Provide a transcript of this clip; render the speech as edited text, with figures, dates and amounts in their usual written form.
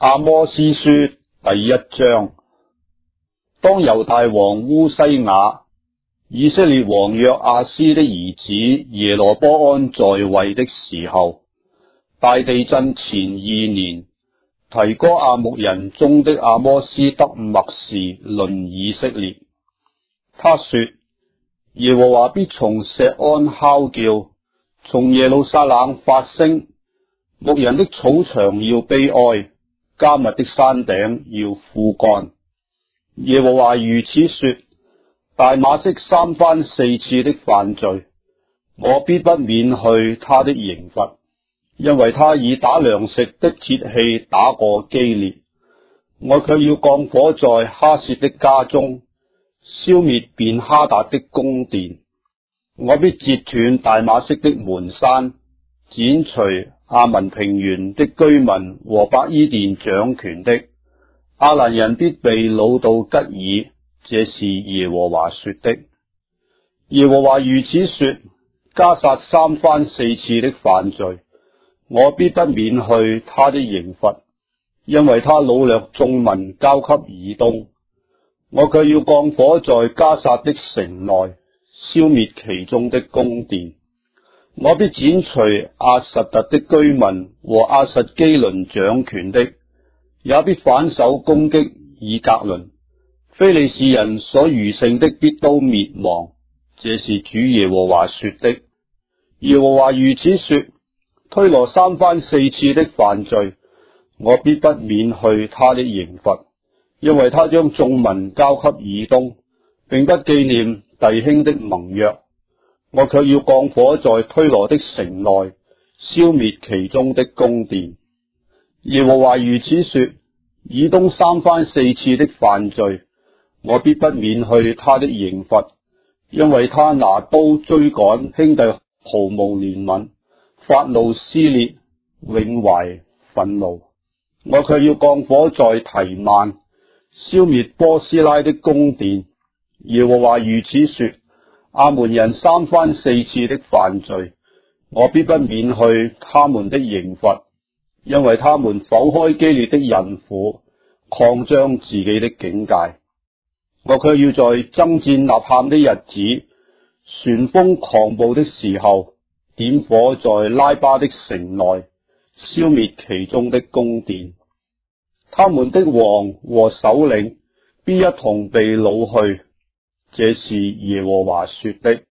阿摩司書第1章。當猶大王烏西雅、以色列王約阿斯的兒子耶羅波安在位的時候，大地震前2年，提哥亞牧人中的阿摩斯得默示論以色列。他說：耶和華必從錫安吼叫，從耶路撒冷發聲，牧人的草場要悲哀，迦密的山頂要枯乾。耶和華如此說：大馬色3番4次的犯罪，我必不免去他的刑罰，因為他以打糧食的鐵器打過基列。我卻要降火在哈薛的家中，消滅便哈達的宮殿。我必截斷大馬色的門山，剪除亞文平原的居民和伯伊甸掌權的。亞蘭人必被擄到吉爾，這是耶和華說的。耶和華如此說：迦薩3番4次的犯罪，我必不免去他的刑罰，因為他擄掠眾民交給以東。我卻要降火在迦薩的城內，消滅其中的宮殿。我必剪除亞實突的居民和亞實基倫掌權的，也必反手攻擊以革倫。非利士人所餘剩的必都滅亡，這是主耶和華說的。耶和華如此說：推羅3番4次的犯罪，我必不免去他的刑罰，因為他將眾民交給以東，並不紀念弟兄的盟約。我卻要降火在推羅的城內，消滅其中的宮殿。耶和華如此說：以東3番4次的犯罪，我必不免去他的刑罰，因為他拿刀追趕兄弟，毫無憐憫，發怒撕裂，永懷憤怒。我卻要降火在提曼，消滅波斯拉的宮殿。耶和華如此說：亞捫人3番4次的犯罪，我必不免去他們的刑罰，因為他們剖開基列的孕婦，擴張自己的境界。我卻要在爭戰吶喊的日子，旋風狂暴的時候，點火在拉巴的城內，消滅其中的宮殿。他們的王和首領必一同被擄去，這是耶和華說的。